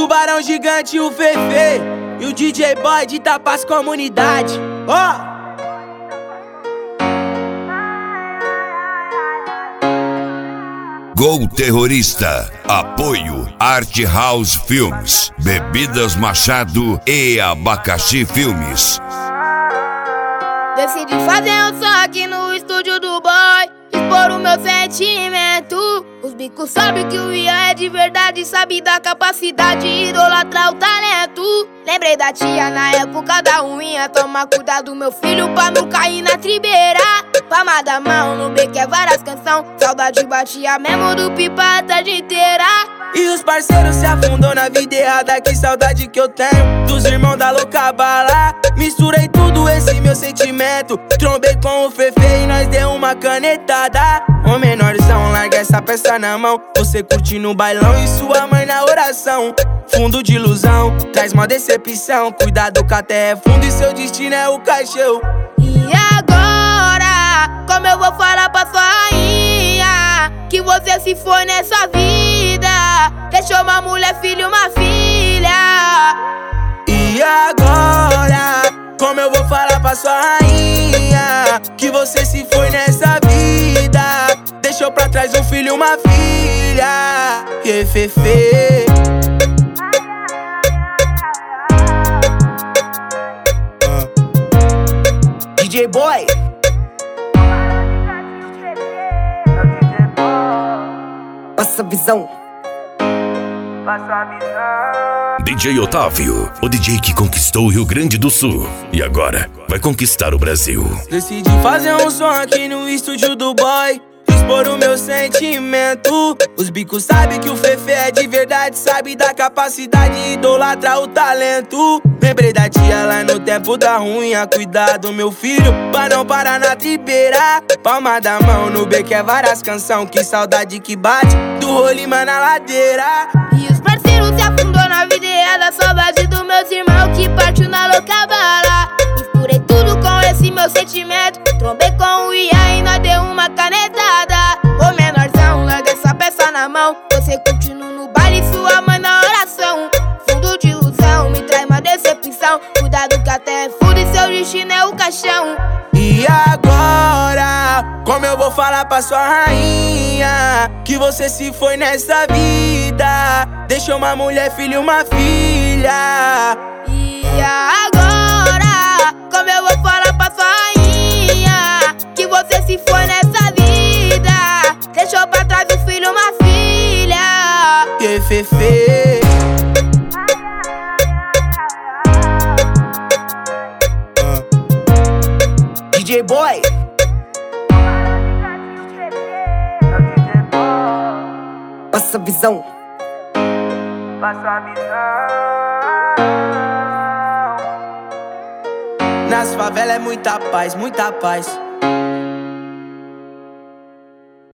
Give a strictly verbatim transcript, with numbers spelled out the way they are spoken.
Tubarão Gigante e o Fefe e o D J Boy de Tapas Comunidade. Ó! Oh! Gol Terrorista. Apoio Art House Filmes, Bebidas Machado e Abacaxi Filmes. Decidi fazer um som aqui no estúdio do boy, expor o meu sentimento. Os bicos sabem que o Ian é de verdade, sabe da capacidade, idolatrar o talento. Lembrei da tia na época da ruinha, toma cuidado meu filho pra não cair na tribeira. Palma da mão no beco é várias canção, saudade batia mesmo do pipa a tarde inteira. E os parceiros se afundou na vida errada, que saudade que eu tenho dos irmãos da louca bala. Misturei tudo esse meu sentimento, trombei com o Fefe e nós deu uma canetada. Ô menorzão, larga essa peça na mão, você curte no bailão e sua mãe na oração. Fundo de ilusão, traz uma decepção, cuidado que a terra é fundo e seu destino é o caixão. E agora, como eu vou falar pra sua rainha que você se foi nessa vida, deixou uma mulher, filho, uma filha. E agora, como eu vou falar pra sua rainha que você se foi nessa vida, deixou pra trás um filho, uma filha. Que Fefe. D J Boy. Passa a visão. Passa a visão. D J Otávio, o D J que conquistou o Rio Grande do Sul e agora vai conquistar o Brasil. Decidi fazer um som aqui no estúdio do boy, expor o meu sentimento. Os bicos sabem que o Fefe é de verdade, sabe da capacidade, idolatrar o talento. Lembrei da tia lá no tempo da ruinha, cuidado meu filho, pra não parar na tribeira. Palma da mão no beco é várias canção, que saudade que bate do rolimã na ladeira. E os parceiros se afundou na vida errada, saudade dos meus irmãos que partiu na louca bala. Misturei tudo com esse meu sentimento, trombei com o Ian e nós deu uma canetada. Ô menorzão, larga essa peça na mão, você continua no baile e sua mãe na oração. Fundo de ilusão, me traz uma decepção, cuidado que a terra é fundo e seu destino é o caixão. E agora, como eu vou falar pra sua rainha que você se foi nessa vida, deixou uma mulher, filho, uma filha. E agora, como eu vou falar pra sua rainha que você se foi nessa vida, deixou pra trás um filho, uma filha. Que Fefe. D J Boy. Passa a visão. Passa a visão. Nas favelas é muita paz, muita paz.